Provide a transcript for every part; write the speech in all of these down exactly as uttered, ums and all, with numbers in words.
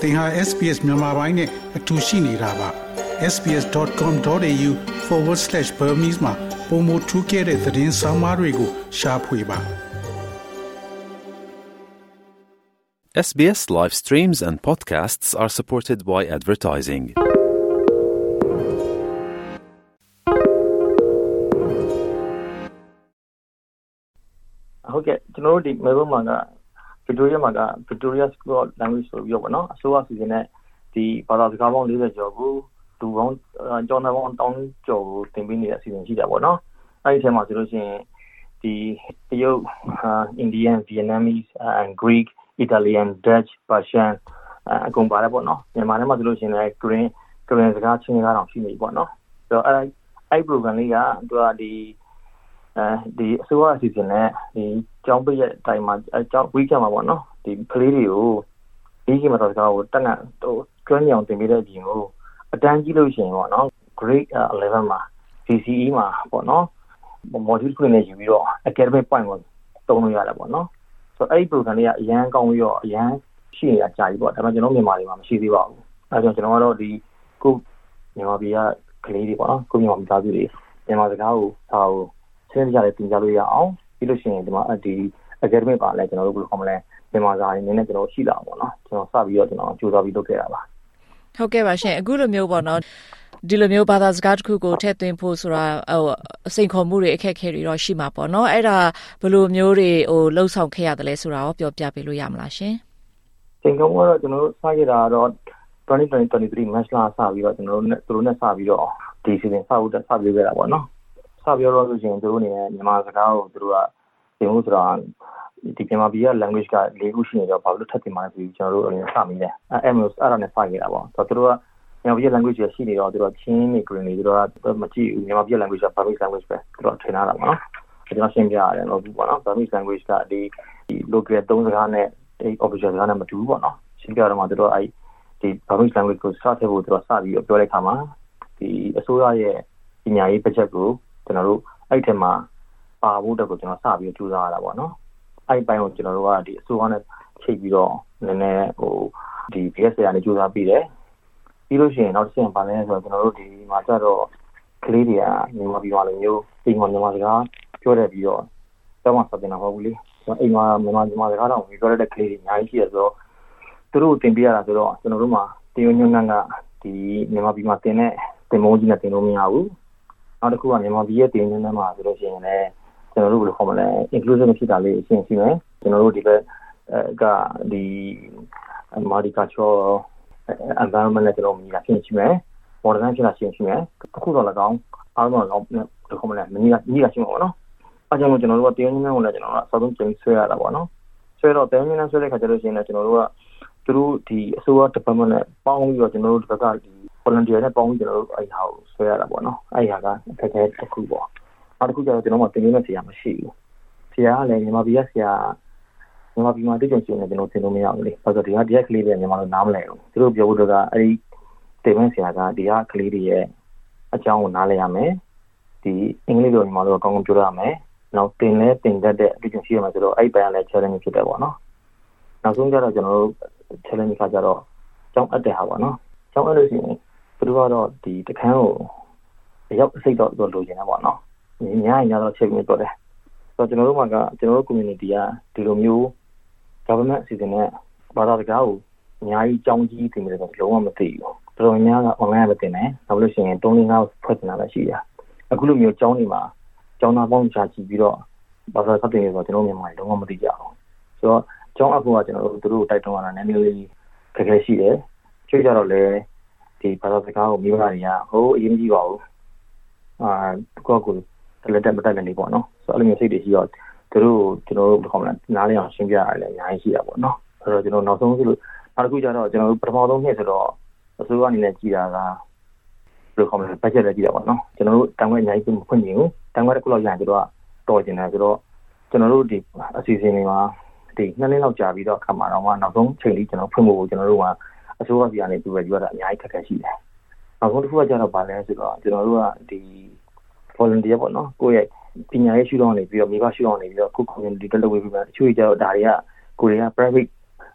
သင်ဟာ เอส บี เอส မြန်မာပိုင်းနဲ့အတူရှိနေတာပါ เอส บี เอส ดอท คอม ดอท เอ ยู forward slash burmese မှာပုံမထူးခဲ့တဲ့သတင်းစာမားတွေကိုရှားဖွေပါเอส บี เอส live streams and podcasts are supported by advertising. Okay, ကျွန်တော်တို့ဒီ Melbourne မှာက Victoria မှာက Victoria School of Language ဆိုပြီးတော့ပေါ့နော်အစိုးရစီစဉ်တဲ့ဒီဘာသာစကားပေါင်း၄၀ကျော်ကိုလူပေါင်းကျောင်းသားပေါင်းတောင်းကျော်ကိုသင်ပေးနေတဲ့အစီအစဉ်ရှိတာပေါ့နော်အဲ့ဒီထဲမှာဆိုလို့ရှိရင်ဒီတရုတ် Indian, Vietnamese and Greek, Italian, Dutch, Persian အကုန်ပါတယ်ပေါ့နော်မြန်မာထဲမှာဆိုလို့ရှိရင်လည်း Korean Korean စကားချင်းစကားတောင်ရှိနေပြီပေါ့နော်ဆိုတော့အဲ့အဲ့ program လေးကသူကဒီအဲဒီအစိုးရအစီအစဉ်နဲ့ဒီကျောင်းပိတ်ရဲ့အတိုင်းမှာအကျောင်း weekend မှာပေါ့နော်ဒီကလေးတွေကိုဒီကိမတော်စကားကိုတက်နက်ဟိုကျွမ်းကျင်အောင်သင်ပေးတဲ့အပြင်ကိုအတန်းကြီးလို့ရှိရင်ပေါ့နော် grade eleven မှာ C C E မှာပေါ့နော် module ခွင့်နဲ့ယူပြီးတော့ academic point ကိုတုံးလို့ရတယ်ပေါ့နော်ဆိုတော့အဲ့ဒီ program လေးကအရန်ကောင်းပြီးတော့အရန်ရှိနေတာကြာပြီပေါ့ဒါပေမဲ့ကျွန်တော်မြန်မာတွေမှာမရှိသေးပါဘူးအဲဒါကြောင့်ကျွန်တော်ကတော့ဒီကိုမြန်မာပြည်ကကလေးတွေပေါ့နော်ကိုမြန်မာမိသားစုတွေမြန်မာစကားကိုဟောဆင်းကြတယ်တင်ကြလို့ရအောင်ပြီးလို့ရှိရင်ဒီမှာဒီ academic ပါလဲကျွန်တော်တို့ဘယ်လိုခေါ်မလဲမြန်မာစာရင်းနဲ့ကျွန်တော်ရှိလာအောင်ပေါ့နော်ကျွန်တော်စပြီးတော့ကျွန်တော်ကြိုးစားပြီးလုပ်ခဲ့တာပါဟုတ်ကဲ့ပါရှင်အခုလိုမျိုးပေါ့နော်ဒီလိုမျိုးဘာသာစကားတစ်ခုကိုထည့်သွင်းဖို့ဆိုတာဟိုအစိန်ခေါ်မှုတွေအခက်အခဲတွေတော့ရှိမှာပေါ့နော်အဲ့ဒါဘယ်လိုမျိုးတွေဟိုလှုပ်ဆောင်ခဲ့ရတယ်လဲဆိုတာရောပြောပြပေးလို့ရမလားရှင်စိန်ခေါ်မှုကတော့ကျွန်တော်တို့စခဲ့တာတော့twenty twenty-three March လစပြီးတော့ကျွန်တော်တို့နဲ့သူတို့နဲ့စပြီးတော့ဒီစီစဉ်စဖို့စပြီးခဲ့တာပေါ့နော်စပြောတော့ဆိုရင်သူတို့အနေနဲ့မြန်မာစကားကိုသူတို့ကသင်ဖို့ဆိုတာဒီမြန်မာပြည်က language က၄ခုရှိနေတော့ဘာလို့ထပ်တင်မှလဲဆိုပြီးကျွန်တော်တို့အနေနဲ့စမိတယ်အဲအဲ့မျိုးအဲ့ဒါနဲ့စခဲ့တာပေါ့ဆိုတော့သူတို့ကမြန်မာပြည် language ရှိနေတော့သူတို့ချင်းနေ green နေသူတို့ကမကြည့်ဘူးမြန်မာပြည် language က Burmese language ပဲသူတို့ထင်တာပါနော်ကျွန်တော်ရှင်းပြရတယ်လို့ပေါ့နော် Burmese language ကဒီ local သုံးစကားနဲ့ဒီ official စကားနဲ့မတူဘူးပေါ့နော်ရှင်းပြတော့မှသူတို့အဲ့ဒီ Burmese language ကိုစတဲ့ဖို့သူတို့စပြီးပြောလိုက်ခါမှာဒီအစိုးရရဲ့ပညာရေး budget ကိုကျွန်တော်တို့အဲ့ထက်မှာပါဖို့တက်ကိုကျွန်တော်စပြီးကြိုးစားရတာပေါ့နော်အဲ့ပိုင်းကိုကျွန်တော်တို့ကဒီအစိုးရနဲ့ချိန်ပြီးတော့နည်းနည်းဟိုဒီ B S ရာနဲ့ကြိုးစားပြီးတယ်ပြီးလို့ရှိရင်နောက်တစ်ချက်ပါလဲဆိုတော့ကျွန်တော်တို့ဒီမှာကျတော့ကလေးတွေကမြန်မာပြည်မှာလိုမျိုးအိမ်မှာမြန်မာစကားပြောတယ်ပြီးတော့တော့မှစတင်တာမဟုတ်ဘူးလေအိမ်မှာမြန်မာမြန်မာစကားတော့ပြောရတဲ့ကလေးတွေအများကြီးရှိရဆိုတော့သူတို့တင်ပြရတာဆိုတော့ကျွန်တော်တို့မှာတင်ညွှန်းနှံကဒီမြန်မာပြည်မှာတင်တဲ့တင်မုန်းကြီးနဲ့တင်လို့မရဘူးနောက်တစ်ခုကမြန်မာပြည်ရဲ့တင်ညွှန်းနှံမှာဆိုလို့ရှိရင်လည်းကျွန်တော်တို့ဘယ်လိုခေါ်မလဲ inclusive ဖြစ်တာလေးအရှင်းရှိမယ်ကျွန်တော်တို့ဒီဘက်ကဒီ multicultural environment နဲ့ကျွန်တော်မြင်တာဖြစ်ရှိမယ် modern ဖြစ်တာရှင်းရှိမယ်အခုတော့လည်းကောင်းအားလုံးတော့ဘယ်လိုခေါ်မလဲမင်းကညီကရှင်းပါဘောနော်အဲကြောင့်ကျွန်တော်တို့ကတင်းညင်းကိုလည်းကျွန်တော်တို့အစောဆုံးချိန်ဆွဲရတာပေါ့နော်ဆွဲတော့တင်းညင်းနဲ့ဆွဲတဲ့ခါကျလို့ရှိရင်လည်းကျွန်တော်တို့ကသူတို့ဒီအစိုးရ department နဲ့ပေါင်းပြီးတော့ကျွန်တော်တို့ဒီဘက်ကဒီ volunteer နဲ့ပေါင်းပြီးကျွန်တော်တို့အဲ့ဟာကိုဆွဲရတာပေါ့နော်အဲ့ဟာကအခက်အခဲတစ်ခုပေါ့နောက်တစ်ခုကျတော့ကျွန်တော်တို့တင်နေတဲ့ဆရာမရှိဘူးဆရာကလည်းမြန်မာပြည်ကဆရာမြန်မာပြည်မှာတိကျကျနေကျွန်တော်သင်လို့မရဘူးလေဘာလို့ဒီကဒီကကလေးတွေမြန်မာလိုနားမလည်ဘူးသူတို့ပြောဖို့တော့အဲ့ဒီတင်မဲ့ဆရာကဒီကကလေးတွေရဲ့အကြောင်းကိုနားလည်ရမယ်ဒီအင်္ဂလိပ်လိုမြန်မာလိုကောင်းကောင်းပြောရမယ်နောက်တင်လဲတင်တတ်တဲ့အတိအကျရှိရမယ်ဆိုတော့အဲ့ပိုင်းကလည်း challenge ဖြစ်တယ်ပေါ့နော်နောက်ဆုံးကျတော့ကျွန်တော်တို့ challenge ကကြတော့ကျောင်းအပ်တဲ့ဟာပေါ့နော်ကျောင်းအပ်လို့ရှိရင်သူတို့ကတော့ဒီတခန်းကိုရောက်စိတ်တော့လိုချင်တာပေါ့နော်ညညညတော့ချိန်ပြီးတော့တယ်ဆိုတော့ကျွန်တော်တို့မှာကကျွန်တော်တို့ community ကဒီလိုမျိုး government အစီအစဉ်နဲ့ဘာသာစကားကိုအများကြီးကြောင်းကြီးတင်တယ်ဆိုတော့လုံးဝမသိဘူးတော်တော်များက online ပဲတင်တယ်နောက်လို့ရှိရင်သုံးလေးငါးဖွဲ့တင်တာလည်းရှိတယ်အခုလိုမျိုးကျောင်းတွေမှာကျောင်းသားပေါင်းချကြည့်ပြီးတော့ဘာသာစကားတင်ရဆိုတော့ကျွန်တော်မြန်မာတွေလုံးဝမသိကြဘူးဆိုတော့ကျောင်းအဖို့ကကျွန်တော်တို့တို့တိုက်တွန်းရတာနည်းနည်းလေးခက်ခဲရှိတယ်ကျွေးကြတော့လေဒီဘာသာစကားကိုမိဘတွေကဟိုအရင်ကြီးပါဘူးအာကိုကိုလက်တက်မတက်နေပေါ့နော်ဆိုတော့အဲ့လိုမျိုးစိတ်တွေရှိတော့သူတို့ကျွန်တော်တို့ဘယ်လိုခေါ်မလဲနားလည်အောင်ရှင်းပြရတယ်အများကြီးရှိတာပေါ့နော်အဲ့တော့ကျွန်တော်နောက်ဆုံးဆိုလို့နောက်တစ်ခုကျတော့ကျွန်တော်တို့ပထမဆုံးနှစ်ဆိုတော့အစိုးရအနေနဲ့ကြည်တာကဘယ်လိုခေါ်မလဲ budget လည်းကြည်တာပေါ့နော်ကျွန်တော်တို့တန်ခွဲအများကြီးမဖွင့်နိုင်ဘူးတန်ခွဲတစ်ခုလောက်ရရင်သူတို့ကတော်ကျင်တယ်ဆိုတော့ကျွန်တော်တို့ဒီအစီအစဉ်တွေမှာဒီနှစ်နှစ်လောက်ကြာပြီးတော့ခါမှာတော့မှနောက်ဆုံးချိန်လေးကျွန်တော်ဖွင့်ဖို့ကျွန်တော်တို့ကအစိုးရစီကနေပြီးတော့ယူရတာအများကြီးခက်ခဲရှိတယ်နောက်ဆုံးတစ်ခုကကျတော့ဗာလဲဆိုတော့ကျွန်တော်တို့ကဒီ volunteer ပေါ့နော်ကိုယ့်ရဲ့ပညာရေးရှုထောင့်နေပြီးတော့မိဘရှုထောင့်နေပြီးတော့ကို community တက်လုပ်ပေးပြီးမှတချို့ကြတော့ဒါတွေကကိုတွေက private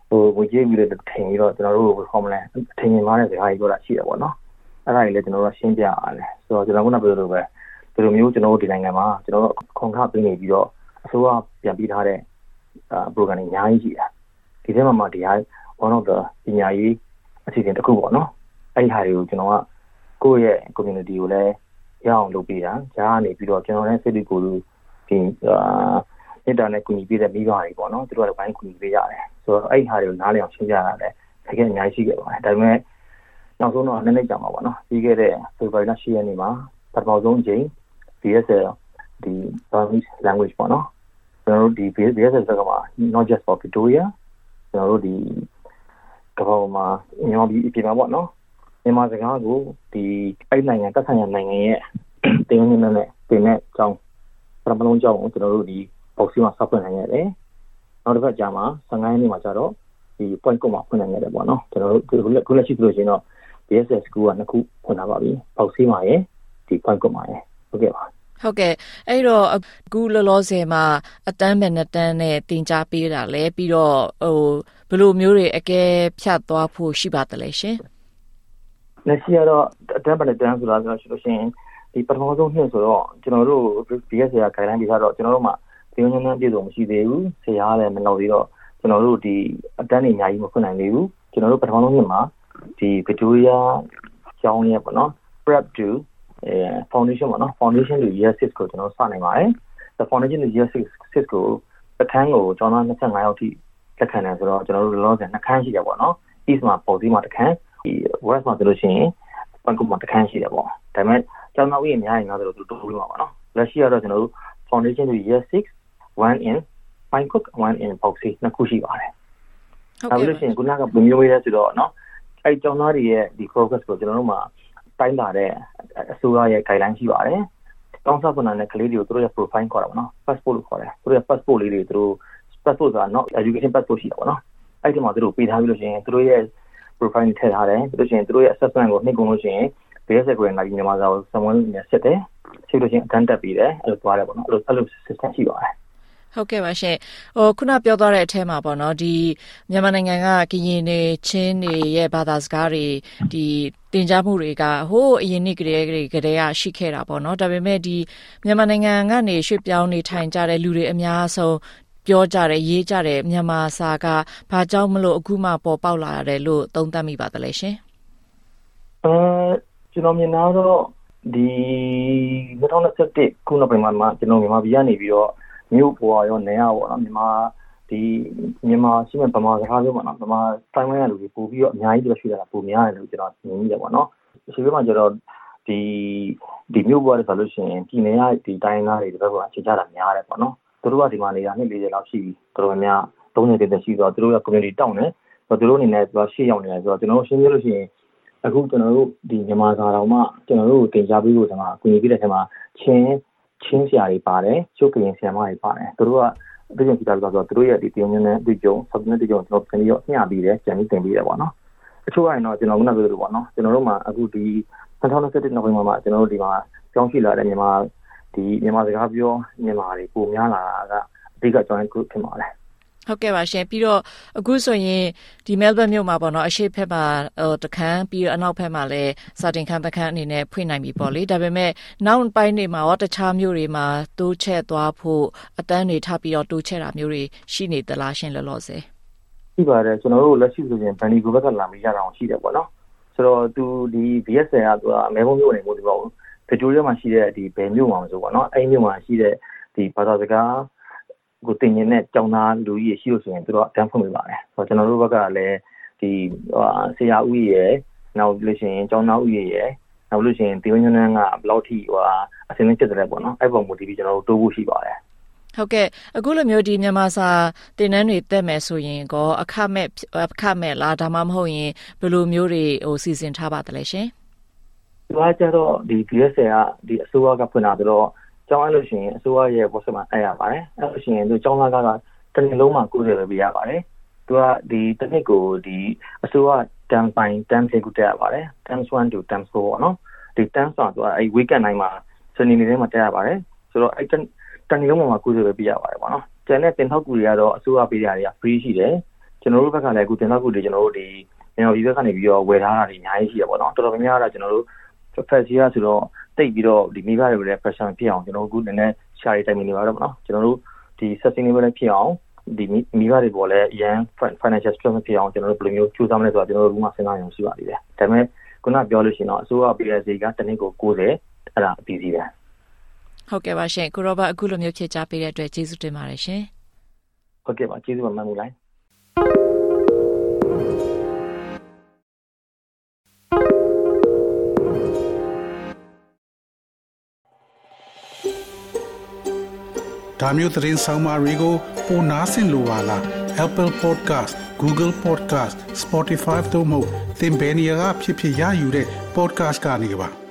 ဟိုငွေကြေးပြီးတော့ထင်ပြီးတော့ကျွန်တော်တို့ဘယ်ခေါ်မလဲထင်မြင်သွားတဲ့စကားကြီးပြောတာရှိတယ်ပေါ့နော်အဲ့ဒါကြီးလည်းကျွန်တော်တို့ရှင်းပြရတယ်ဆိုတော့ကျွန်တော်ကပြောလို့ပဲဒီလိုမျိုးကျွန်တော်တို့ဒီနိုင်ငံမှာကျွန်တော်တို့ခွန်ခပေးနေပြီးတော့အစိုးရပြန်ပြီးထားတဲ့အာ program တွေအများကြီးရှိတယ်ဒီထဲမှာမှဒီဟာ one of the ပညာရေးအစီအစဉ်တစ်ခုပေါ့နော်အဲ့ဒီဟာတွေကိုကျွန်တော်ကကိုယ့်ရဲ့ community ကိုလည်းရအောင်လုပ်ပေးတာကြားကနေပြီးတော့ကျွန်တော်လည်းစိတ်ကူကိုဒီအာအင်တာနက်ကူညီပေးတဲ့မိဘတွေပေါ့နော်သူတို့ကလည်းဘိုင်းကူညီပေးရတယ်ဆိုတော့အဲ့ဒီဟာတွေကိုနားလည်အောင်ရှင်းပြရတယ်ခက်ခဲအများကြီးရှိခဲ့ပါတယ်ဒါပေမဲ့နောက်ဆုံးတော့နည်းနည်းကြာမှာပေါ့နော်ပြီးခဲ့တဲ့ February လ ၈ ရက်နေ့မှာပထမဆုံးအကြိမ် B S L ဒီ Burmese language ပေါ့နော်ကျွန်တော်တို့ဒီ B S L စကားမှာ not just for Victoria ကျွန်တော်တို့ဒီကမ္ဘာမှာမြန်မာပြည်အပြင်မှာပေါ့နော်မြန်မာစကားကိုဒီအဲ့နိုင်ငံတက်ဆိုင်ရာနိုင်ငံရဲ့တင်းနေနဲ့တင်တဲ့အကြောင်းပထမဆုံးအကြောင်းကိုကျွန်တော်တို့ဒီ box မှာစဖွင့်နိုင်ရတယ်နောက်တစ်ခါကြာမှာဆယ်ငါးရက်နေ့မှာကျတော့ဒီ point ကိုမှဖွင့်နိုင်ရတယ်ပေါ့နော်ကျွန်တော်တို့ခုလက်ရှိဆိုလို့ရှိရင်တော့ B S S school ကနှစ်ခုဖွင့်လာပါပြီ box မှာရယ်ဒီ point ကိုမှရယ်ဟုတ်ကဲ့ပါဟုတ်ကဲ့အဲ့တော့အခုလောလောဆယ်မှာအတန်းပဲနှစ်တန်းနဲ့တင် जा ပေးတာလဲပြီးတော့ဟိုဘယ်လိုမျိုးတွေအကဲဖြတ်သွားဖို့ရှိပါသလဲရှင်လက်ရှိကတော့အတန်းပဲနှစ်တန်းဆိုတာဆိုလို့ရှိရင်ဒီပထမဆုံးနှစ်ဆိုတော့ကျွန်တော်တို့ B S S က guideline ပြီးတော့ကျွန်တော်တို့မှာဒီညနေပြည်စုံမရှိသေးဘူးဆရာလည်းမနောက်သေးတော့ကျွန်တော်တို့ဒီအတန်းတွေအများကြီးမဖွင့်နိုင်သေးဘူးကျွန်တော်တို့ပထမဆုံးနှစ်မှာဒီ Victoria ကျောင်းရဲ့ပေါ့နော် prep to အဲ foundation ပေါ့နော် foundation to year six ကိုကျွန်တော်စနိုင်ပါတယ် the foundation to year six ကိုအခန်းကိုကျောင်းသားနှစ်ဆယ့်ငါးယောက်ထိလက်ခံတယ်ဆိုတော့ကျွန်တော်တို့လောလောဆယ်နှစ်ခန်းရှိတယ်ပေါ့နော် east မှာပေါ်စီမှာတစ်ခန်းဒီ west မှာဆိုလို့ရှိရင်ပန်ကူမှာတစ်ခန်းရှိတယ်ပေါ့ဒါပေမဲ့ကျောင်းသားဦးရေအများကြီးငါတို့တို့တိုးပြီးမှာပေါ့နော်လက်ရှိကတော့ကျွန်တော်တို့ foundation to year six one in Bangkok one in Boxy နှစ်ခုရှိပါတယ်ဟုတ်ကဲ့လို့ရှိရင်ခုနကဘယ်မျိုးလဲဆိုတော့နော်အဲ့ကျောင်းသားတွေရဲ့ဒီ progress ကိုကျွန်တော်တို့မှာတိုင်းလာတဲ့အစိုးရရဲ့ guideline ရှိပါတယ်တောင်းစားပုံနဲ့ကလေးတွေကိုတို့ရဲ့ profile ခေါ်တာပေါ့နော် passport လို့ခေါ်တယ်တို့ရဲ့ passport လေးတွေတို့ passport ဆိုတာ not education passport ရှိတာပေါ့နော်အဲ့ဒီမှာတို့ပေးထားပြီးလို့ရှိရင်တို့ရဲ့ profile ထည့်ထားတယ်ပြီးလို့ရှိရင်တို့ရဲ့ assessment ကိုနှိပ်ကုန်လို့ရှိရင် B S S ကိုလည်းမြန်မာစာကို someone နဲ့ဆက်တယ်ဆက်လို့ရှိရင်အတန်းတက်ပြီးတယ်အဲ့လိုသွားတယ်ပေါ့နော်အဲ့လိုအဲ့လို system ရှိပါတယ်ဟုတ်ကဲ့ပါရှင်ဟိုခုနပြောသွားတဲ့အထဲမှာပေါ့နော်ဒီမြန်မာနိုင်ငံကကရင်နေချင်းတွေရဲ့ဘာသာစကားတွေဒီတင် जा မှုတွေကဟိုအရင်နှစ်ကလေးတွေကတည်းကရှိခဲ့တာပေါ့နော်ဒါပေမဲ့ဒီမြန်မာနိုင်ငံကနေရွှေ့ပြောင်းနေထိုင်ကြတဲ့လူတွေအများဆုံးပြောကြတယ်ရေးကြတယ်မြန်မာစာကဘာကြောင့်မလို့အခုမှပေါ်ပေါက်လာရတယ်လို့သုံးသပ်မိပါသလဲရှင်အဲကျွန်တော်မြင်တော့ဒီ၂၀၂၁ခုနှစ်ပိုင်းမှာကျွန်တော်မြန်မာပြည်ကနေပြီးတော့မြို့ပေါ်ရောနေရပေါ့နော်မြန်မာဒီမြန်မာရှိမဲ့ဗမာစကားပြောမှာနော်ဗမာတိုင်းဝိုင်းရလူတွေပို့ပြီးတော့အများကြီးပြောရှိတာပိုများတယ်လို့ကျွန်တော်မြင်မိတယ်ပေါ့နော်ဒီလိုမှကျတော့ဒီဒီမြို့ပေါ်ရဆိုလို့ရှိရင်ပြည်နယ်ရဒီတိုင်းသားတွေဒီဘက်ကအခြေချတာများတယ်ပေါ့နော်သူတို့ကဒီမှာနေတာနှစ်၄၀လောက်ရှိပြီတော်တော်များသုံးဆယ်တည်းရှိတော့သူတို့က community တောင်းတယ်သူတို့အနေနဲ့သူကရှေ့ရောက်နေတယ်ဆိုတော့ကျွန်တော်ရှင်းပြလို့ရှိရင်အခုကျွန်တော်တို့ဒီမြန်မာစာတော်မှကျွန်တော်တို့တင် जा ပြီးလို့ဒီမှာအကူအညီပေးတဲ့ထဲမှာချင်းချင်းဆရာတွေပါတယ်ကျုပ်ကရင်ဆရာမတွေပါတယ်သူတို့ကဒီလိုကြည့်တာဆိုတော့သူတို့ရဲ့ဒီတင်မြန်းနဲ့ဒီကြုံ subnet ဒီကြုံကျွန်တော်ပြန်ပြီးတော့ညှပြီးတယ်ကြံပြီးတင်ပြီးတယ်ပေါ့နော်အချို့ကတော့ကျွန်တော်ကလည်းပြောလို့ပေါ့နော်ကျွန်တော်တို့မှာအခုဒီ၂၀၂၁နောက်ပိုင်းမှာကျွန်တော်တို့ဒီမှာကြောင်းရှိလာတဲ့မြန်မာဒီမြန်မာစကားပြောမြန်မာတွေပုံများလာတာကအဓိကကြောင်းတစ်ခုဖြစ်ပါတယ်ဟုတ်ကဲ့ပါရှင်ပြီးတော့အခုဆိုရင်ဒီ Melbourne မြို့မှာပေါ့နော်အရှိတ်ဖက်မှာဟိုတခန်းပြီးတော့အနောက်ဖက်မှာလည်းစာတင်ခန်းတခန်းအနေနဲ့ဖွင့်နိုင်ပြီပေါ့လေဒါပေမဲ့နောက်ပိုင်းတွေမှာရောတခြားမြို့တွေမှာတိုးချဲ့သွားဖို့အတန်းတွေထပ်ပြီးတော့တိုးချဲ့တာမျိုးတွေရှိနေသလားရှင်လောလောဆယ်ရှိပါတယ်ကျွန်တော်တို့လက်ရှိဆိုရင်ဘန်ဒီကိုဘက်ကလာပြီးရတာအောင်ရှိတယ်ပေါ့နော်ဆိုတော့သူဒီ B S L ကသူကမဲဘုံမြို့နေမို့ဒီပေါ့ဗစ်တိုးရီးယားမှာရှိတဲ့ဒီဘယ်မြို့မှာမဆိုပေါ့နော်အဲ့မြို့မှာရှိတဲ့ဒီဘာသာစကားကိုတင်နေတဲ့ကျောင်းသားလူကြီးရှိလို့ဆိုရင်သူတို့အတန်းဖွင့်ပေးပါတယ်ဆိုတော့ကျွန်တော်တို့ဘက်ကလည်းဒီဆရာဦးရယ်နောက်လို့ရှိရင်ကျောင်းသားဦးရယ်နောက်လို့ရှိရင်ဒီဝင်းညွန်းကဘယ်လောက်ထိဟိုအစင်းဖြစ်တယ်ပေါ့နော်အဲ့ပုံမူတည်ပြီးကျွန်တော်တို့တိုးဖို့ရှိပါတယ်ဟုတ်ကဲ့အခုလိုမျိုးဒီမြန်မာစာသင်တန်းတွေတက်မယ်ဆိုရင်ကောအခမဲ့အခမဲ့လားဒါမှမဟုတ်ရင်ဘယ်လိုမျိုးတွေဟိုစီစဉ်ထားပါသလဲရှင်ဒီကကျတော့ဒီ B S L ကဒီအစိုးရကဖွင့်လာတော့ကျောင်းအဲ့လို့ရှိရင်အစိုးရရဲ့ website မှာအဲ့ရပါတယ်အဲ့လို့ရှိရင်သူကျောင်းသားကတနည်းလုံးမှာကိုယ်တွေပဲပြရပါတယ်သူကဒီတနည်းကိုဒီအစိုးရ term fine term လေးကိုတက်ရပါတယ် term one to term four ပေါ့နော်ဒီ term ဆိုတာသူကအဲ့ weekend တိုင်းမှာစနေနေ့တိုင်းမှာတက်ရပါတယ်ဆိုတော့အဲ့တနည်းလုံးမှာကိုယ်တွေပဲပြရပါတယ်ပေါ့နော်ကျန်တဲ့တင်ထောက်ကူတွေကတော့အစိုးရပေးရတွေက free ရှိတယ်ကျွန်တော်တို့ဘက်ကလည်းအခုတင်တော့ခုဒီကျွန်တော်တို့ဒီမြန်မာပြည်ဘက်ကနေပြီးတော့ဝယ်ထားတာတွေအများကြီးရှိရပါတော့တော်တော်များများကတော့ကျွန်တော်တို့ Festival ဆိုတော့တိတ်ပြီးတော့ဒီမိဘတွေရဲ့ pressure ဖြစ်အောင်ကျွန်တော်တို့အခုနည်းနည်းရှားရတိုင်နေပါတော့ပေါ့နော်ကျွန်တော်တို့ဒီ sustainable ဖြစ်အောင်ဒီမိဘတွေပေါ်လဲအရန် financial stress ဖြစ်အောင်ကျွန်တော်တို့ဘယ်လိုမျိုးကြိုးစားမလဲဆိုတာကျွန်တော်တို့ကစဉ်းစားရအောင်ရှိပါသေးတယ်ဒါပေမဲ့ခုနပြောလို့ရှိရင်တော့အစိုးရ P S A ကတနည်းကိုကိုယ်တယ်အဲ့ဒါအပြီးစီးပဲဟုတ်ကဲ့ပါရှင်ကိုရောဘတ်အခုလိုမျိုးဖြည့်ချပေးတဲ့အတွက်ကျေးဇူးတင်ပါတယ်ရှင်ဟုတ်ကဲ့ပါကျေးဇူးပါမှန်မှုလိုက်ဒါမျိုးသတင်းဆောင်မတွေကိုပိုနားဆင်လိုပါလား Apple Podcast Google Podcast Spotify တို့မှာသင်ပင်ရာဖြစ်ဖြစ်ရယူတဲ့ podcast ကနေပါ